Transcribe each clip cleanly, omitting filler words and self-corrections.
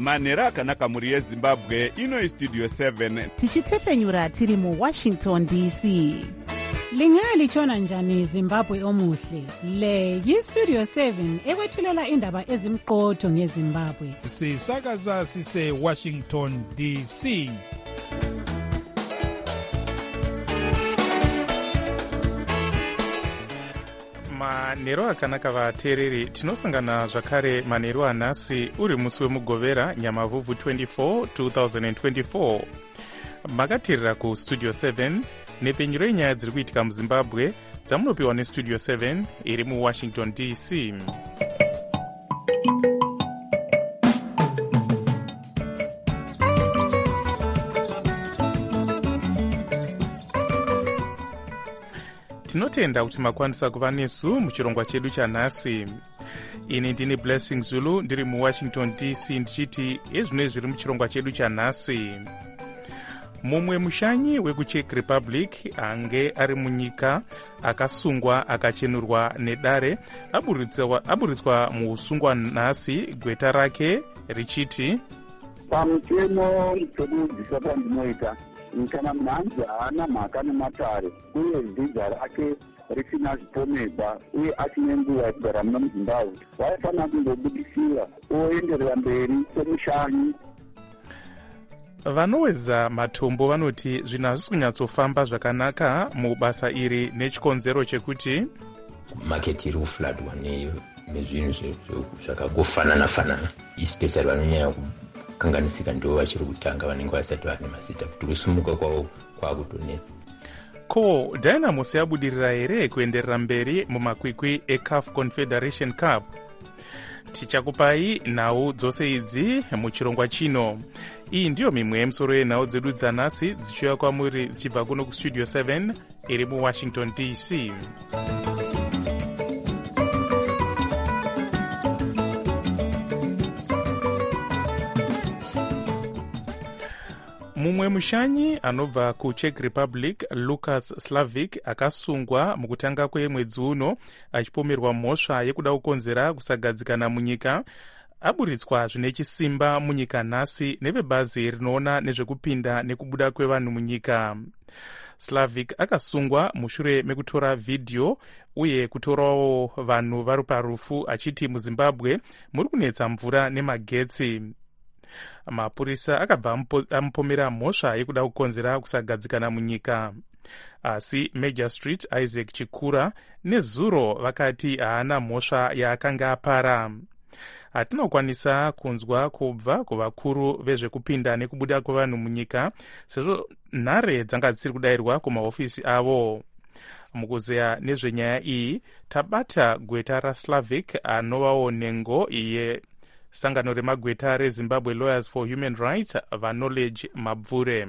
manhero akanaka mhuri yezimbabwe. Ino Studio 7 tichitefenyura tiri muWashington DC. Lingalitshona njani Zimbabwe omuhle? Le yiStudio 7 ekwethulela indaba ezimqotho ngeZimbabwe. Sisakaza sise Washington DC. Manhero akanaka vateereri, tinosangana zvakare manhero anhasi uri musi wemugovera Nyamavhuvhu 24 2024. Makateerera kuStudio 7 nepenyuro yenyaya dziri kuitika muZimbabwe dzamunopiwa neStudio 7 iri muWashington DC. Tinotenda kuti makwanisa kuva nesu muchirongwa chedu chanhasi. Ini ndini Blessing Zulu ndiri muWashington DC ndichiti ezvino zviri muchirongwa chedu chanhasi. Mumwe mushanyi wekuCzech Republic ange ari munyika akasungwa akachenurwa nedare aburitswa muusungwa nhasi, gweta rake richiti pamutemo pekudzidzisa pandinoita kana mhanzi haana mhaka nematare uye zvidza rake risina zvipomerwa uye achine nguva yekugara muno muZimbabwe, waifanira kundobudisira oenderera mberi semushanyi. Vanowedza matombo vanoti zvinhu hazvisi kunyatsofamba zvakanaka mubasa iri nechikonzero chekuti maketi iri kufladwa nezvinhu zvakagofanana especially vanonyanya kukanganisika ndo vachiri kutanga vanenge vasati vane mazita kuti kusumuka kwavo kwakutonetsa. Ko Dynamos yabudirira here kuenderera mberi mumakwikwi eCAF Confederation Cup? Tichakupai nhau dzose idzi muchirongwa chino. Iyi ndiyo mimwe yemisoro yenhau dzedu dzanhasi dzichiuya kwamuri dzichibva kuno kuStudio 7 iri muWashington DC. Mumwe mushanyi anobva kuCzech Republic, Lucas Slavic, akasungwa mukutanga kwemwedzi uno achipomerwa mhosva yekuda kukonzera kusagadzikana munyika, aburitswa zvine chisimba munyika nhasi nevebazi rinoona nezvekupinda nekubuda kwevanhu munyika. Slavic akasungwa mushure mekutora vhidhiyo uye kutorawo vanhu vari parufu achiti muZimbabwe muri kunetsa mvura nemagetsi. Mapurisa akabva amupomera mhosva yekuda kukonzera kusagadzikana munyika, asi Major Street Isaac Chikura nezuro vakati haana mhosva yaakanga apara. Hatinokwanisa kunzwa kubva kuvakuru vezvekupinda nekubuda kwevanhu munyika sezvo nhare dzanga dzisiri kudayirwa kumahofisi avo. Mukuzeya nezvenyaya iyi tabata gweta raSlavic anovawo nengo iye sangano remagweta reZimbabwe Lawyers for Human Rights vaKnowledge Mabvure.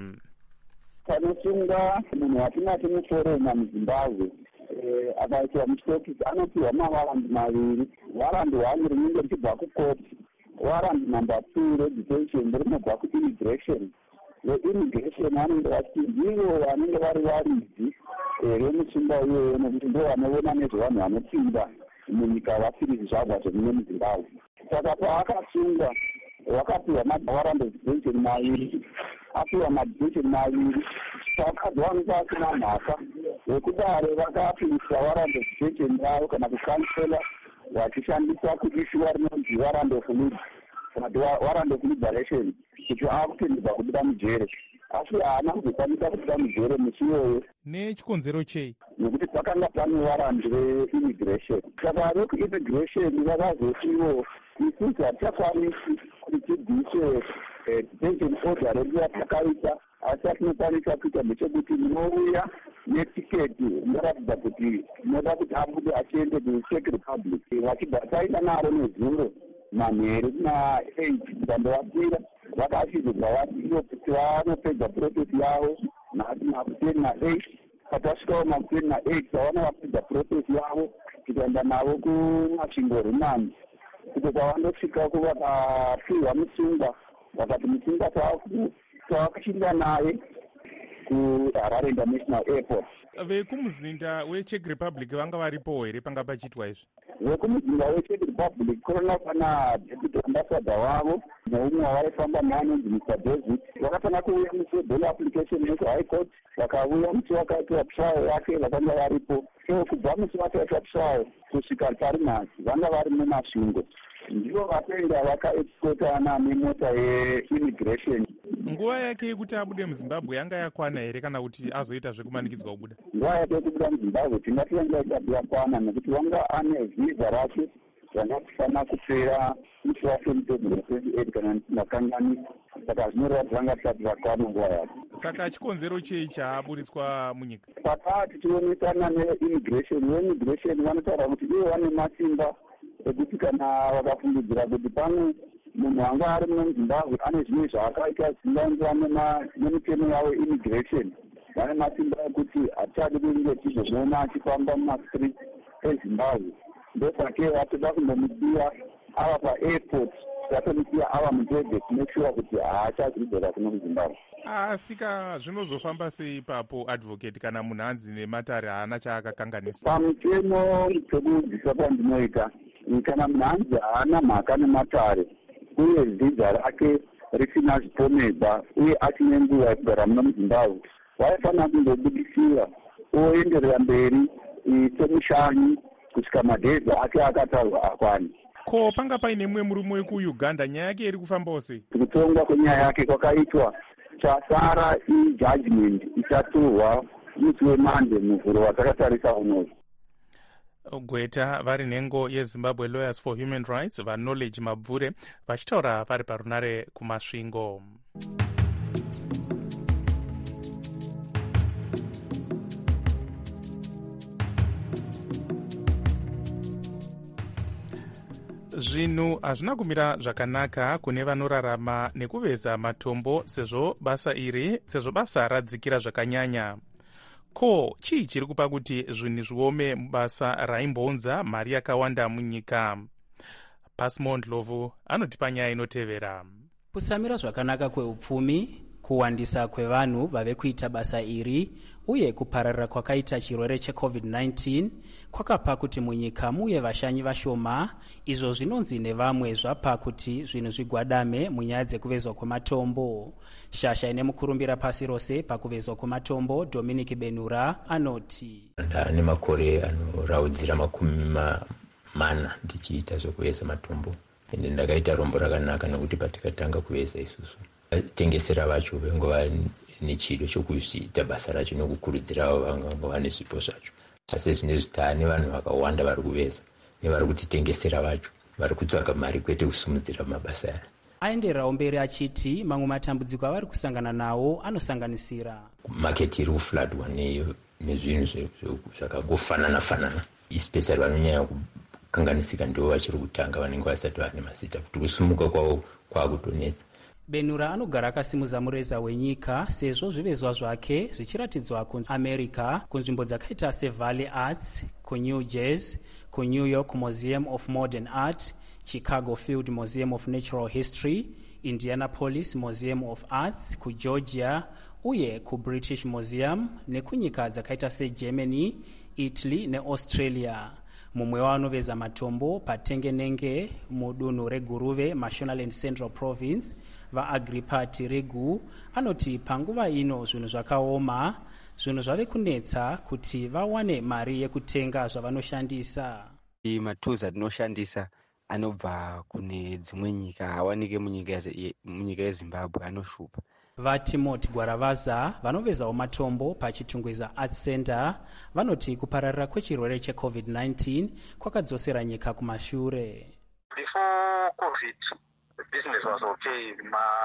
Panosunga munhu watingati muforema muZimbabwe akaitwa muchitokisi anopiwa mawarandi maviri. Warandi 1 rinenge richibva kukoti, warandi number 2 redetention rinobva kuimmigration. Immigration vanenge vachiti ndivo vanenge vari varidzi vemusungwa iyoyo nokuti ndo vanoona nezvevanhu vanopinda munyika vasiri zvizvarwa zvemuno muZimbabwe. Saka paakasungwa wakapiwa mawarandi detention maviri, apiwa madetention maviri, pakadzwanisa asina mhaka yekudare vakapisa warandi detention yavo kana kukansela vachishandisa kuishiwa rinonzi warandi of lead kana kuti warandi of liberation kuti akutenderwa kubuda mujere, asi haana kuzokwanisa kubuda mujere musi iyoyo. Nechikonzero chei? Nekuti pakanga pane warandi reimmigration. Saka vekuimmigration vakazoti ivo isusu hatichakwanisi kuti tidise detention order redu yatakaita, asi atinokwanisa kuita ndechekuti munouya netiketi inoratidza kuti inoda kuti abude achiende kuCzech Republic. Vachibva taita naro nezuro manheru kuna8 kandovapira vakachizobva vati iyo kuti vanopedza protesi yavo makumi 8. Patasvikawo makumi 8 vaona vapedza protesi yavo tikaenda navo kumasvingo rumani kuti kwavandosvika vakapihwa musungwa vakati musungwa tavakuchinda naye kuHarare International Airport. Vekumuzinda weCzech Republic vanga varipo here panga pachiitwa izvi? Vekumuzinda weCzech Republic korona pana deputy ambassador wavo neumwe waifamba neanonzi Mr. David vakatanga kuuya musi bail application neku-high court, vakauya musi wakaitwa trial yake vakanga varipo. So kubva musi wakaitwa trial kusvika pari nhasi vanga vari mumasvingo, ndivo vapenga vakaexpotana nemota yeimmigration. Nguva yake yekuti abude muZimbabwe yanga yakwana here kana kuti azoita zvekumanikidzwa kubuda? Nguva yake yekubuda muZimbabwe tingati yanga isati yakwana, nekuti wanga ane visa rake ranga kufanira kupera musi wa28 kana ndisingakanganisi, saka zvinoreva kuti vanga tisati vakwana nguva yake. Saka chikonzero chei chaaburitswa munyika? Pakati tionesana neimmigration vanotaura kuti ivo vane masimba ekuti kana vakafungidzira kuti pamwe munhu anga ari muZimbabwe ane zvimwe zvaakaita zvingaenderana nemitemo yavo immigration, vane masimba ekuti hatichadi kunge tizomuona achifamba mumastreet eZimbabwe. Ndosake vatoda kundomusiya ava paairport, vatomusiya ava mundege kumake sure kuti haachazvidzora kuno kuZimbabwe. Asika zvinozofamba sei ipapo advocate kana munhu anzi nematare haana chaakakanganisa? Pamutemo pekudzidzisa kwandinoita, kana munhu anzi haana mhaka nematare uye vhidza rake risina zviponebva uye achine nguva yekugara muno muZimbabwe, waifanira kundobudisira oenderera mberi semushanyi kusvika madhezi ake akatarwa akwane. Ko panga paine mumwe murume wekuUganda, nyaya yake iri kufambawo sei? Kutongwa kwenyaya yake kwakaitwa, chasara ijudgment ichatorwa musi weMonday muvhuro watakatarisa unozi. Gweta vari nhengo yeZimbabwe Lawyers for Human Rights vaKnowledge Mabvure vachitaura vari parunare kumasvingo. Zvinhu hazvina kumira zvakanaka kune vanorarama nekuveza matombo sezvo basa radzikira zvakanyanya. Ko chii chiri kupa kuti zvinhu zviome mubasa raimbonza mari yakawanda munyika? Pasmond Lovu anotipa nyaya inotevera. Kusamira zvakanaka kweupfumi, kuwandisa kwevanhu vave kuita basa iri uye kupararira kwakaita chirwere cheCovid-19 kwakapa kuti munyika muye vashanyi vashoma, izvo zvinonzi nevamwe zvapa kuti zvinhu zvigwadame munyaya dzekuvezwa kwematombo. Shasha ine mukurumbira pasi rose pakuvezwa kwematombo Dominic Benura anoti, ndane makore anoraudzira 40 ndichiita zvekuveza matombo, ende ndakaita rombo rakanaka nekuti patikatanga kuveza isusu tengesera vacho vengova nechido chokuita basa racho nekukurudzira avo vanga vane zvipo zvacho. Asi zvinezvi taane vanhu vakawanda vari kuveza nevari kutitengesera vacho, vari kutsvaga mari kwete kusimudzira mabasa aya. Aendererawo mberi achiti mamwe matambudziko avari kusangana nawo anosanganisira maketi iri kufladwa nezvinhu zvakangofanana, especially vanonyanya kukanganisika ndivo vachiri kutanga vanenge vasati vane mazita, kuti kusumuka kwavo kwakutonetsa. Benura anogara akasimudza mureza wenyika sezvo zvivezwa zvake zvichiratidzwa kuAmerica, kunzvimbo dzakaita seValley Arts, kuNew Jersey, kuNew York Museum of Modern Art, Chicago Field Museum of Natural History, Indianapolis Museum of Arts, kuGeorgia uye kuBritish Museum, nekunyika dzakaita seGermany, Italy neAustralia. Mumwe wanoveza matombo patengenenge mudunhu reGuruve, Mashonaland Central Province, vaAgripa Tiregu anoti panguva ino zvinhu zvakaoma, zvinhu zvave kunetsa kuti vawane mari yekutenga zvavanoshandisa. Matools atinoshandisa anobva kune dzimwe nyika, awanike munyika yeZimbabwe, anoshupa. VaTimothy Gwaravaza vanovezawo matombo pachitungwiza Arts Center vanoti kupararira kwechirwere cheCovid-19 kwakadzosera nyika kumashure. Before COVID, the business was okay.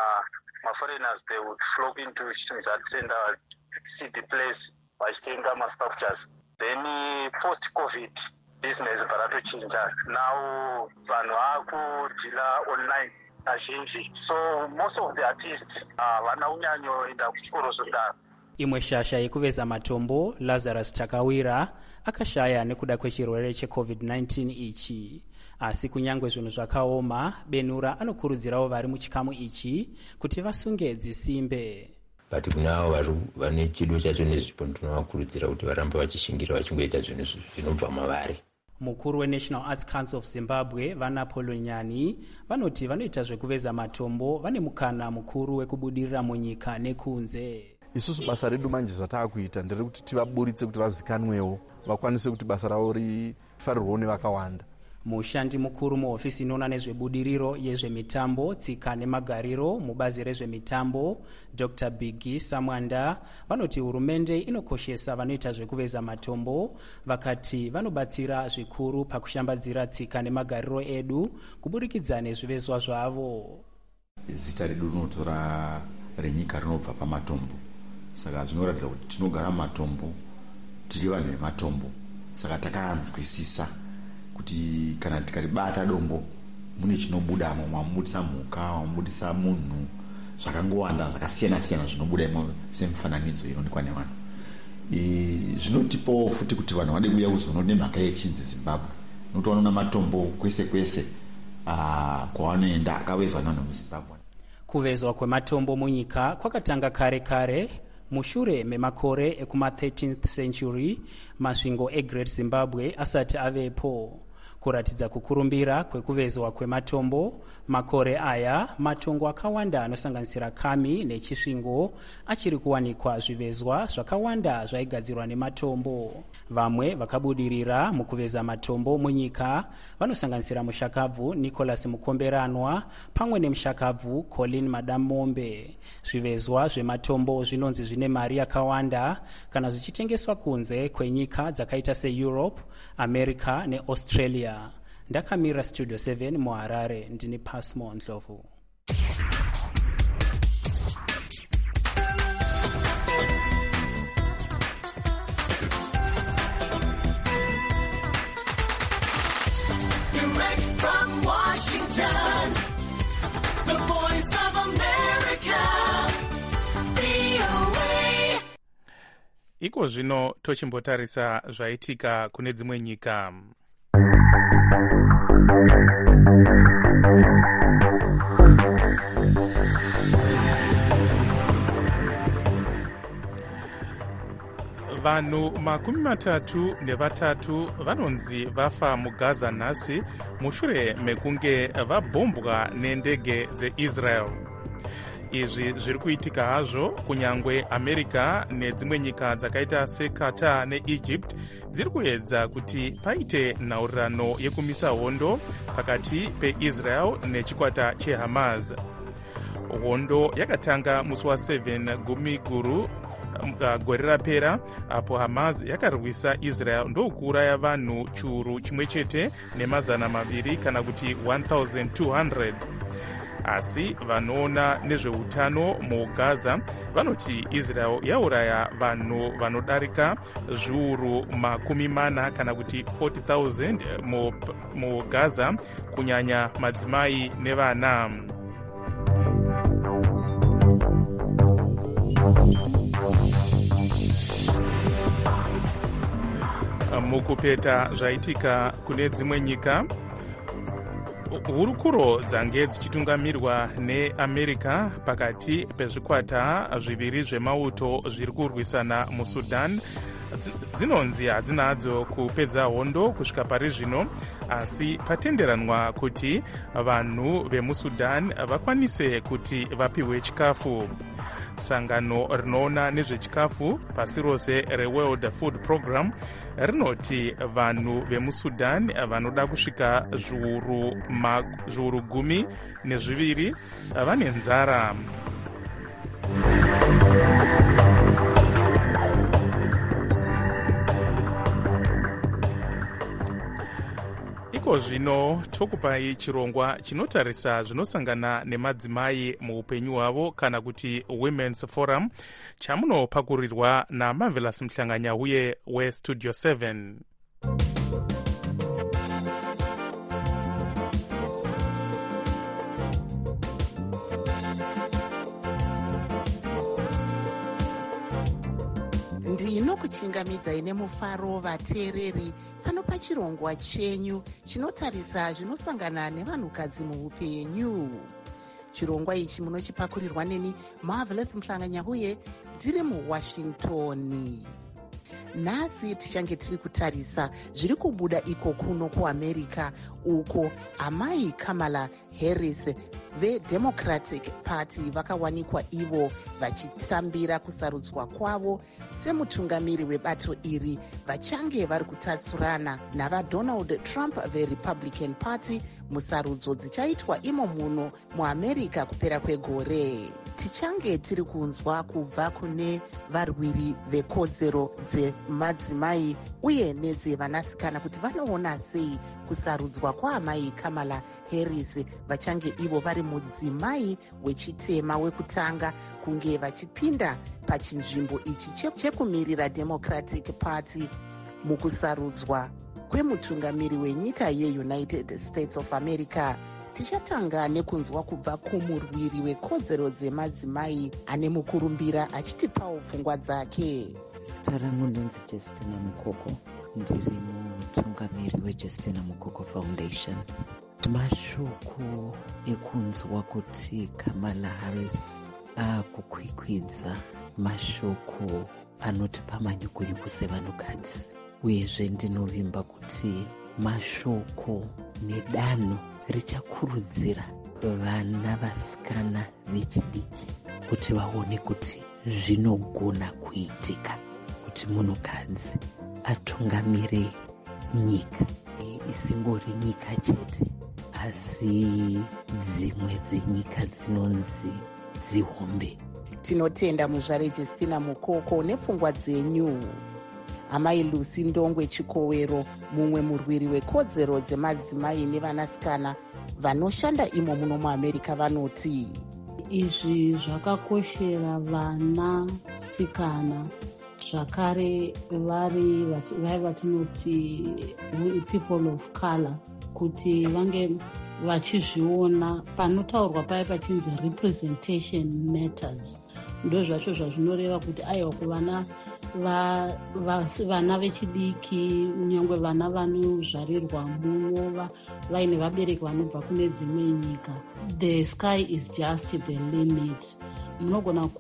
My foreigners, they would flock into Chitungwiza Arts Center, see the place, vachitenga ma-sculptures. Then post-COVID, business paratochinja. Now vanhu vakudila online azhinji, so most of the artists vana unyanyoenda kuchikoro zvodaro. Imwe shasha yekuveza matombo Lazarus Takawira akashaya nekuda kwechirwere cheCovid-19 ichi. Asi kunyangwe zvinhu zvakaoma, Benura anokurudzirawo vari muchikamu ichi kuti vasunge dzisimbe. But kunavo vane chido chacho nezvipo ndinovakurudzira kuti varambe vachishingira vachingoita zvinhu zvinobva mavari. mukuru weNational Arts Council of Zimbabwe Vanapolo Nyani vanoti vanoita zvekuveza matombo vane mukana mukuru wekubudirira munyika nekunze. Isusu basa redu manje zvataakuita nderekuti tivaburitse kuti vazikanwewo vakwanise kuti basa ravo rifarirwewo nevakawanda. Mushandi mukuru muhofisi inoona nezvebudiriro yezvemitambo, tsika nemagariro mubazi rezvemitambo Dr. Biggie Samwanda vanoti hurumende inokoshesa vanoita zvekuveza matombo, vakati vanobatsira zvikuru pakushambadzira tsika nemagariro edu kuburikidza nezvivezwa zvavo. Zita redu rinotora renyika rinobva pamatombo, saka zvinoratidza kuti tinogara matombo, tiri vanhu vematombo, saka takaanzwisisa kuti kana tikaribata dombo mune chinobudamo, mwamudisa mhuka, mwamudisa munhu, zvakangowanda zvakasiyana-siyana zvinobuda imo semifananidzo inoonekwa nevanhu. Zvinotipawo futi kuti vanhu vade kuuya kuzoona nemhaka yechinzi Zimbabwe, nokuti vanoona matombo kwese kwese kwavanoenda akavezwa nevanhu muZimbabwe. Kuvezwa kwematombo munyika kwakatanga kare kare mushure memakore ekuma-13th century, masvingo eGreat Zimbabwe asati avepo. Kuratidza kukurumbira kwekuvezwa kwematombo, makore aya matongo akawanda anosanganisira kami nechisvingo achiri kuwanikwa zvivezwa zvakawanda zvaigadzirwa nematombo. Vamwe vakabudirira mukuveza matombo munyika vanosanganisira mushakabvu Nicholas Mukomberanwa pamwe nemushakabvu Colin Madamombe. Zvivezwa zvematombo zvinonzi zvine mari yakawanda kana zvichitengeswa kunze kwenyika dzakaita seEurope, America neAustralia. Ndakamira Studio 7 muHarare, ndini Pasmo Ndlovu. Direct from Washington, the voice of America, VOA. Iko zvino tochimbotarisa zvaitika kune dzimwe nyika. Vanhu 33 vanonzi vafa muGaza nhasi mushure mekunge vabhombwa nendege dzeIsrael. Izvi zviri kuitika hazvo kunyangwe America nedzimwe nyika dzakaita seQatar neEgypt dziri kuedza kuti paite nhaurirano yekumisa hondo pakati peIsrael nechikwata cheHamas. Hondo yakatanga musi wa7 gumi guru gore rapera apo Hamas yakarwisa Israel ndokuuraya vanhu chiuru chimwe chete nemazana maviri kana kuti 1200. Asi vanoona nezveutano muGaza vanoti Israel yauraya vanhu vanodarika zviuru 40 kana kuti 40,000 muGaza, kunyanya madzimai nevana. Mukupeta zvaitika kune dzimwe nyika, hurukuro dzange dzichitungamirwa neAmerica pakati pezvikwata zviviri zvemauto zviri kurwisana muSudan dzinonzi hadzinadzo kupedza hondo kusvika pari zvino, asi patenderanwa kuti vanhu vemuSudan vakwanise kuti vapiwe chikafu. Sangano rinoona nezvechikafu pasi rose reWorld Food Program rinoti vanhu vemuSudan vanoda kusvika zviuru 12 vane nzara. Iko zvino tokupai chirongwa chinotarisa zvinosangana nemadzimai muupenyu hwavo kana kuti Women's Forum, chamunopakurirwa naMarvelous Mhlanganya uye weStudio 7. ndinokuchingamidzai nemufaro vateereri pano pachirongwa chenyu chinotarisa zvinosangana nevanhukadzi muupenyu. Chirongwa ichi munochipakurirwa neni Marvelous Mhlanganya uye ndiri muWashington. nhasi tichange tiri kutarisa zviri kubuda iko kuno kuamerica, uko amai Kamala Harris veDemocratic Party vakawanikwa ivo vachitambira kusarudzwa kwavo semutungamiri webato iri, vachange vari kutatsurana navaDonald Trump veRepublican Party musarudzo dzichaitwa imo muno muamerica kupera kwegore. Tichange tiri kunzwa kubva kune varwiri vekodzero dzemadzimai uye nedzevanasikana kuti vanoona sei kusarudzwa kwaamai Kamala Harris, vachange ivo vari mudzimai wechitema wekutanga kunge vachipinda pachinzvimbo ichi chekumirira Democratic Party mukusarudzwa kwemutungamiri wenyika yeUnited States of America. Tichatanga nekunzwa kubva kumurwiri wekodzero dzemadzimai ane mukurumbira achitipawo pfungwa dzake. Zita rangu ndinzi Justina Mukoko, ndiri mutungamiri weJustina Mukoko Foundation. Mashoko ekunzwa kuti Kamala Harris akukwikwidza mashoko anotipa manyukunyuku sevanhukadzi, uyezve ndinovimba kuti mashoko nedanho richakurudzira vana vasikana vechidiki kuti vaone kuti zvinogona kuitika kuti munhukadzi atungamire nyika, isingori nyika chete asi dzimwe dzenyika dzinonzi dzihombe. Tinotenda muzvare Justina Mukoko nepfungwa dzenyu. Amai Lucy Ndongwe Chikowero, mumwe murwiri wekodzero dzemadzimai nevanasikana vanoshanda imo muno muAmerica, vanoti izvi zvakakoshera vanasikana, zvakare vari vatinoti people of color, kuti vange vachizviona panotaurwa paya pachinzi representation matters. Ndo zvacho zvazvinoreva kuti aiwa kuvana vana vechidiki, nyangwe vana vanozvarirwa muno vaine vabereki vanobva kune dzimwe nyika. The sky is just the limit. Munogona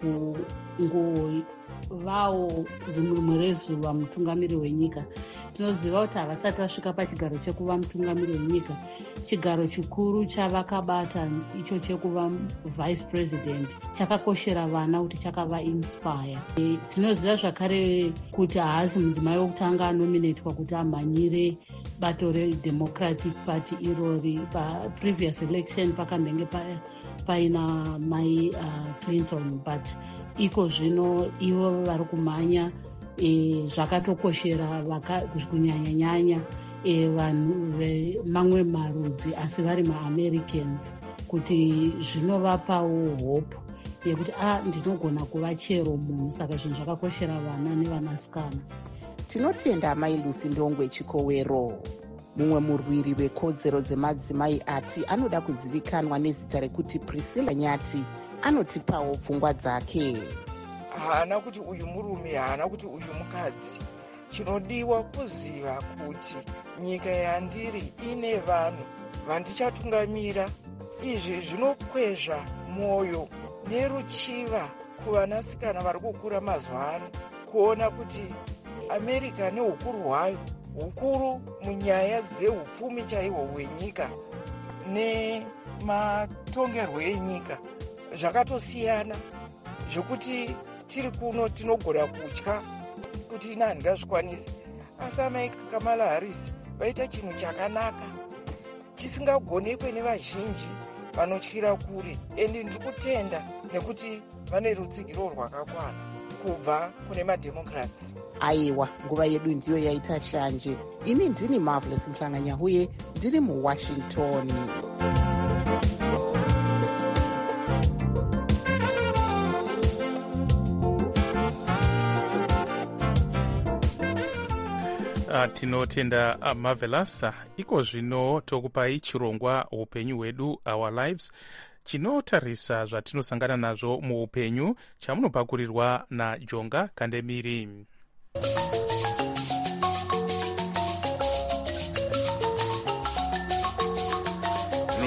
kungovawo rimwe rezuva mutungamiri wenyika. Tinoziva kuti havasati vasvika pachigaro chekuva mutungamiri wenyika, chigaro chikuru chavakabata icho chekuva vice president chakakoshera vana kuti chakava-inspire. Tinoziva zvakare kuti haasi mudzimai wokutanga anominatwa kuti amhanyire bato reDemocratic Party irori. Pa-previous election pakambenge paina mai Clinton, but iko zvino ivo vari kumhanya. Zvakatokoshera kunyanya-nyanya vanhu vemamwe marudzi asi vari maAmericans, kuti zvinovapawo hope yekuti ndinogona kuva chero munhu. Saka zvinhu zvakakoshera vana nevanasikana. Tinotenda Mai Lucy Ndongwe Chikowero, mumwe murwiri wekodzero dzemadzimai, ati anoda kuzivikanwa nezita rekuti Priscilla Nyati. Anotipawo pfungwa dzake. Haana kuti uyu murume, haana kuti uyu mukadzi. Chinodiwa kuziva kuti nyika yandiri ine vanhu vandichatungamira. Izvi zvinokwezva mwoyo neruchiva kuvanasikana vari kukura mazuva ano, kuona kuti America neukuru hwayo hukuru munyaya dzehupfumi chaihwo hwenyika nematongerwo enyika zvakatosiyana, zvokuti tiri kuno tinogona kutya kuti ina handingazvikwanisi. Asi amai Kamala Harris vaita chinhu chakanaka chisingagonekwe nevazhinji vanotyira kure, endi ndiri kutenda nekuti vane rutsigiro rwakakwana kubva kune maDemocrats. Aiwa, nguva yedu ndiyo yaita shanje. Ini ndini Marvelous Mhlanganyahuye, ndiri muWashington. Tinotenda Marvelous. Iko zvino tokupai chirongwa upenyu hwedu, Our Lives, chinotarisa zvatinosangana nazvo muupenyu, chamunopakurirwa naJonga Kandemiri.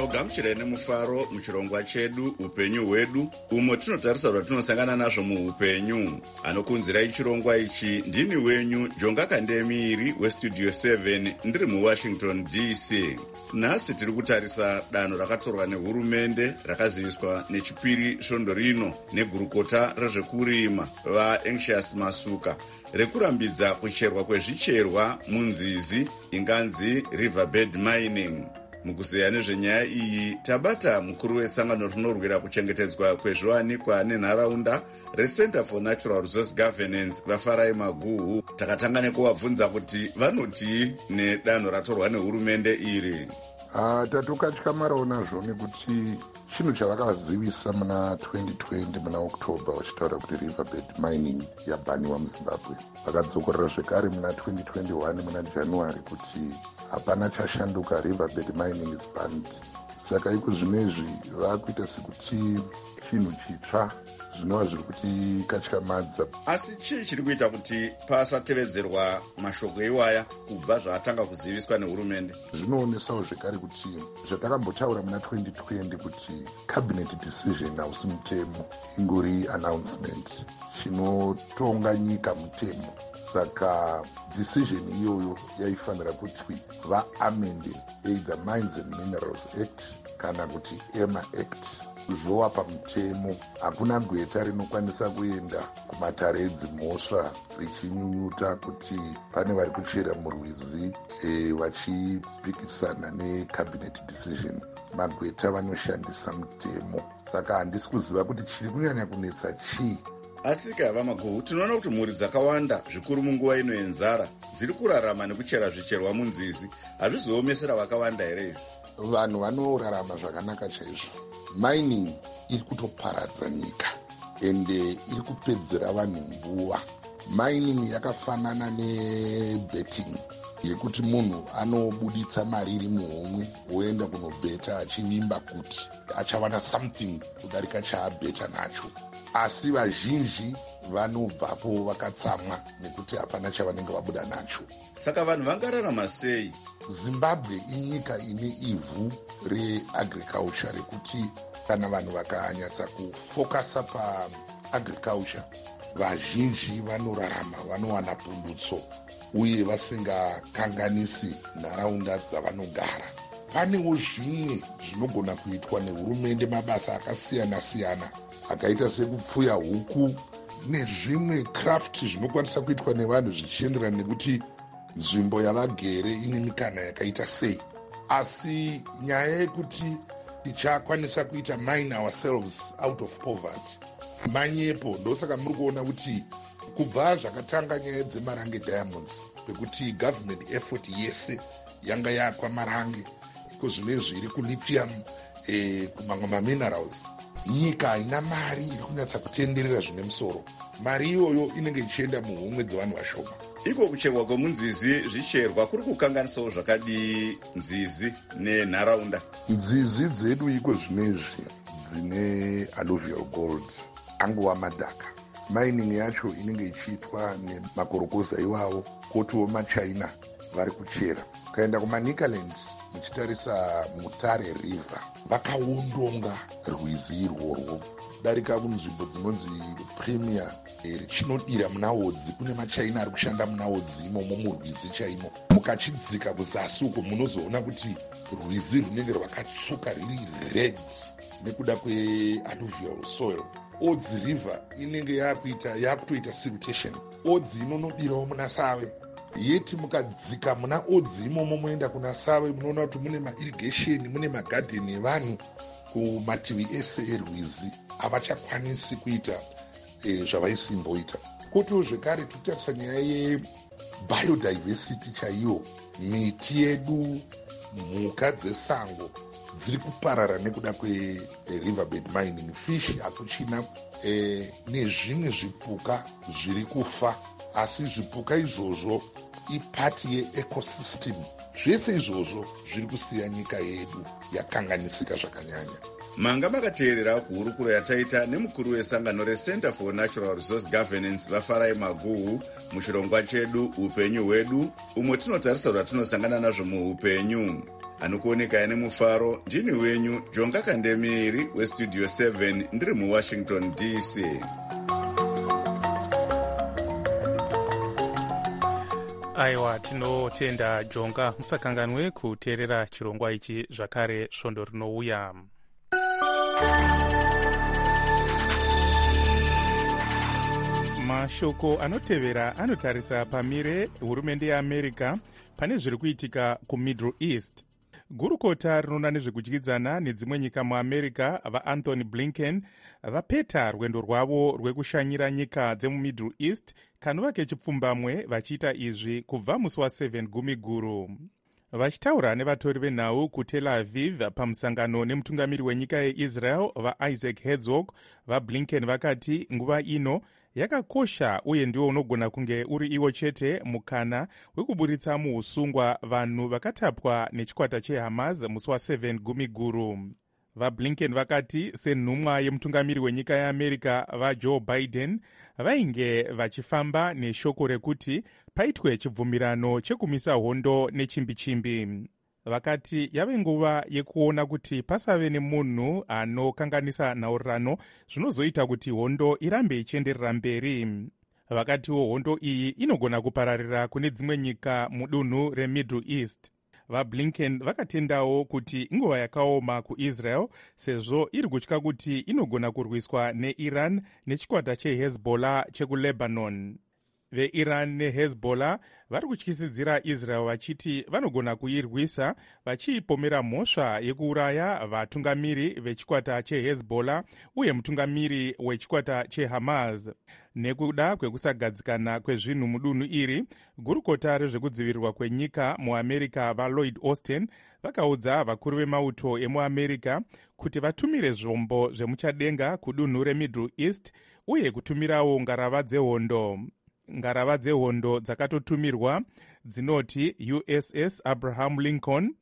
munogamuchira nemufaro muchirongwa chedu upenyu hwedu, umo tinotarisa zvatinosangana nazvo muupenyu. Anokunzirai chirongwa ichi ndini wenyu Jonga Kandemiri westudio 7 ndiri muWashington DC. Nhasi tiri kutarisa danho rakatorwa nehurumende rakaziviswa nechipiri svondo rino negurukota rezvekurima vaAnxious Masuka rekurambidza kucherwa kwezvicherwa munzizi inganzi riverbed mining. Mukuzeya nezvenyaya iyi tabata mukuru wesangano rinorwira kuchengetedzwa kwezviwanikwa nenharaunda reCenter for Natural Resource Governance vaFarai Maguhu. Takatanga nekuvabvunza kuti vanotii nedanho ratorwa nehurumende iri. Tatukatyamarao nazvo nekuti chinhu chavakazivisa muna 2020 muna October vachitaura kuti riverbed mining yabhaniwa muZimbabwe. Vakadzokorera zvekare muna 2021 muna January kuti hapana chashanduka, riverbed mining is banned. Saka iko zvinezvi vakuita sekuti chinhu chitsva zvinova zviri kuti katyamadza. Asi chii chiri kuita kuti pasatevedzerwa mashoko iwaya kubva zvaatanga kuziviswa nehurumende? Zvinoonesawo zvekare kuti zvatakambotaura muna 2020 kuti cabinet decision hausi mutemo, ingori announcement chinotonga nyika mutemo. Saka decision iyoyo yaifanira kuti vaamende either Mines and Minerals Act kana kuti EMA Act zvovapa mutemo. Hakuna gweta rinokwanisa kuenda kumatare edzimhosva richinyunyuta kuti pane vari kuchera murwizi vachipikisana necabinet decision. Magweta vanoshandisa mutemo. Saka handisi kuziva kuti chiri kunyanya kunetsa chii. Asika vamaguhu, tinoona kuti mhuri dzakawanda zvikuru munguva ino yenzara dziri kurarama nekuchera zvicherwa munzizi. Hazvizoomesera vakawanda here izvi? Vanhu vanorarama zvakanaka chaizvo. Mining iri kutoparadza nyika ende iri kupedzera vanhu nguva. Mining yakafanana nebetting yekuti munhu anobuditsa mari iri muhomwe oenda kunobheta achivimba kuti achawana something kudarika chaabheta nacho. Asi vazhinji vanobvapo vakatsamwa nekuti hapana chavanenge vabuda nacho. Saka vanhu vangararama sei? Zimbabwe inyika ine ivhu reagriculture rekuti kana vanhu vakanyatsa kufokasa paagriculture vazhinji vanorarama, vanowana pundutso uye vasingakanganisi nharaunda dzavanogara. Panewo zvimwe zvinogona kuitwa nehurumende, mabasa akasiyana-siyana akaita sekupfuya huku nezvimwe craft zvinokwanisa kuitwa nevanhu zvichienderana nekuti nzvimbo yavagere ine mikana yakaita sei. Asi nyaya yekuti tichakwanisa kuita mine ourselves out of poverty manyepo. Ndosaka muri kuona kuti kubva zvakatanga nyaya dzemarange diamonds pekuti government effort yese yanga yakwa marange zvinezvi iri kulithium kumamwe maminerals, nyika haina mari iri kunyatsa kutenderera zvine musoro. Mari iyoyo inenge ichienda muhomwe dzevanhu vashoma. Iko kucherwa kwemunzizi zvicherwa kuri kukanganisawo zvakadii nzizi nenharaunda? Nzizi dzedu iko zvinezvi dzine alluvial gold, angova madhaka. Mining yacho inenge ichiitwa nemakorokoza iwawo, kotiwo maChina vari kuchera. Ukaenda kumaNicaland muchitarisa Mutare River vakaundonga rwizi irworwo darika kunzvimbo dzinonzi Premier richinodira muna Wodzi. Kune maChina ari kushanda muna Wodzi imomo murwizi chaimo. Mukachidzika kuzasi uko munozoona kuti rwizi runenge rwakatsuka riri red nekuda kwealluvial soil. Odzi River inenge yakutoita siltation. Odzi inonodirawo muna Save. Yeti mukadzika muna Odzi imomo moenda kuna Save munoona kuti mune mairrigation, mune magadheni evanhu kumativi ese erwizi. Havachakwanisi kuita zvavaisimboita. Kotiwo zvekare titarisa nyaya yebiodiversity chaiyo, miti yedu, mhuka dzesango dziri kuparara nekuda kweriverbed mining. Fish hakuchina nezvimwe zvipuka zviri kufa, asi zvipuka izvozvo ipati yeecosystem. Zvese izvozvo zviri kusiya nyika yedu yakanganisika zvakanyanya. Manga makateerera kuhurukuro yataita nemukuru wesangano reCenter for Natural Resource Governance vaFarai Maguhu muchirongwa chedu upenyu hwedu, umwe tinotarisa zvatinosangana nazvo muupenyu. anokuoneka ane mufaro. Ndini wenyu Jonga Kandemiri westudio 7 ndiri muWashington DC. aiwa tinotenda Jonga. Musakanganwe kuteerera chirongwa ichi zvakare svondo rinouya. Mashoko anotevera anotarisa pamire hurumende yeAmerica pane zviri kuitika kuMiddle East. Gurukota rinoona nezvekudyidzana nedzimwe nyika muAmerica vaAnthony Blinken vapeta rwendo rwavo rwekushanyira nyika dzemuMiddle East kanova kechipfumbamwe vachiita izvi kubva musi wa7 Gumiguru. Vachitaura nevatori venhau kuTel Aviv pamusangano nemutungamiri wenyika yeIsrael vaIsaac Herzog, vaBlinken vakati nguva ino yakakosha uye ndiwo unogona kunge uri iwo chete mukana wekuburitsa muusungwa vanhu vakatapwa nechikwata cheHamas musi wa7 Gumiguru. VaBlinken vakati senhumwa yemutungamiri wenyika yeAmerica vaJoe Biden vainge vachifamba neshoko rekuti paitwe chibvumirano chekumisa hondo nechimbi-chimbi. Vakati yave nguva yekuona kuti pasave nemunhu anokanganisa nhaurirano zvinozoita kuti hondo irambe ichienderera mberi. Vakatiwo hondo iyi inogona kupararira kune dzimwe nyika mudunhu reMiddle East. VaBlinken vakatendawo kuti inguva yakaoma kuIsrael sezvo iri kutya kuti inogona kurwiswa neIran nechikwata cheHezbollah chekuLebanon. VeIran neHezbollah vari kutyisidzira Israel vachiti vanogona kuirwisa vachiipomera mhosva yekuuraya vatungamiri vechikwata cheHezbollah uye mutungamiri wechikwata cheHamas. Nekuda kwekusagadzikana kwezvinhu mudunhu iri, gurukota rezvekudzivirirwa kwenyika muAmerica vaLloyd Austin vakaudza vakuru vemauto emuAmerica kuti vatumire zvombo zvemuchadenga kudunhu reMiddle East uye kutumirawo ngarava dzehondo. Ngarava dzehondo dzakatotumirwa dzinoti USS Abraham Lincoln,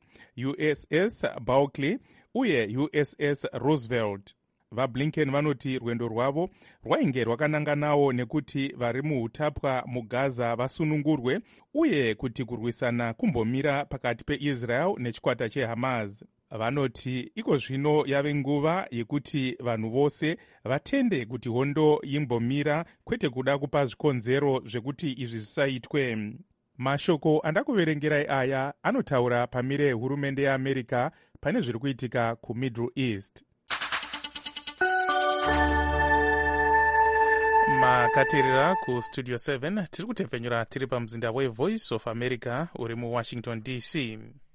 USS Barclay uye USS Roosevelt. VaBlinken vanoti rwendo rwavo rwainge rwakananganawo nekuti vari muutapwa muGaza vasunungurwe uye kuti kurwisana kumbomira pakati peIsrael nechikwata cheHamas. Vanoti iko zvino yave nguva yekuti vanhu vose vatende kuti hondo imbomira kwete kuda kupa zvikonzero zvekuti izvi zvisaitwe. Mashoko andakuverengerai aya anotaura pamire hurumende yeAmerica pane zviri kuitika kuMiddle East. Makateerera kustudio 7 tiri kutepfenyura tiri pamuzinda weVoice of America uri muWashington DC.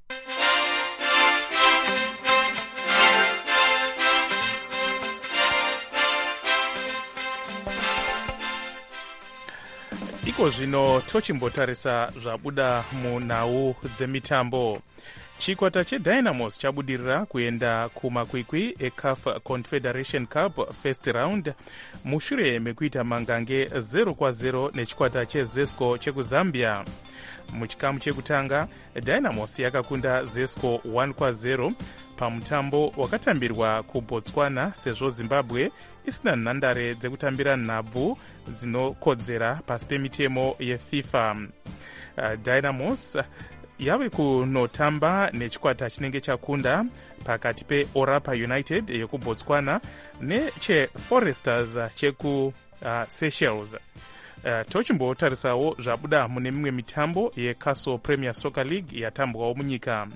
Iko zvino tochimbotarisa zvabuda munhau dzemitambo. Chikwata cheDynamos chabudirira kuenda kumakwikwi eCAF Confederation Cup First Round mushure mekuita mangange 0-0 nechikwata cheZesco chekuzambia. Muchikamu chekutanga, Dynamos yakakunda Zesco 1-0 pamutambo wakatambirwa kuBotswana sezvo Zimbabwe isina nhandare dzekutambira nhabvu dzinokodzera pasi pemitemo yeFIFA. Dynamos yave kunotamba nechikwata chinenge chakunda pakati peOrapa United yekuBotswana necheForesters chekuSeychelles. Tochimbotarisavo zvabuda mune mimwe mitambo yeCastle Premier Soccer League yatambwawo munyika.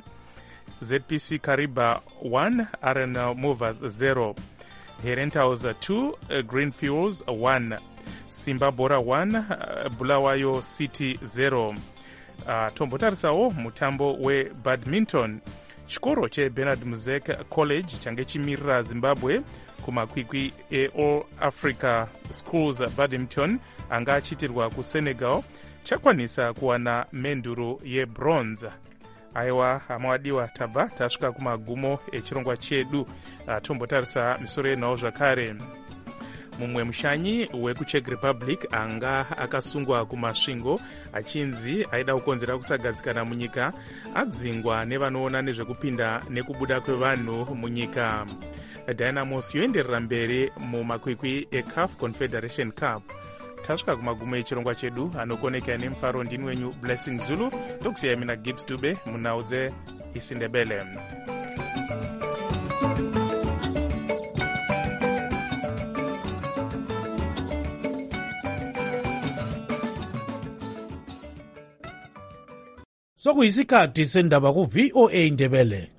ZPC Kariba 1 Arena Movers 0, Herentals 2 Greenfields 1, Simba Bora 1 Bulawayo City 0. Tombotarisawo mutambo webadminton. Chikoro cheBernard Muzek College change chimirira Zimbabwe kumakwikwi eAll Africa Schools Badminton anga achitirwa kuSenegal chakwanisa kuwana menduro yebronze. Aiwa hamawadiwa tabva tasvika kumagumo echirongwa chedu. Tombotarisa misoro yenhau zvakare. Mumwe mushanyi wekuCzech Republic anga akasungwa kumasvingo achinzi aida kukonzera kusagadzikana munyika adzingwa nevanoona nezvekupinda nekubuda kwevanhu munyika. Dynamos yoenderera mberi mumakwikwi eCAF Confederation Cup. Tasvika kumagumo echirongwa chedu. Anokoneka nemufaro ndini wenyu Blessing Zulu. Ndokusiyai mina Gibbs Dube munhau isindebele. Sokuyisikhathi sendaba ku VOA Indebele.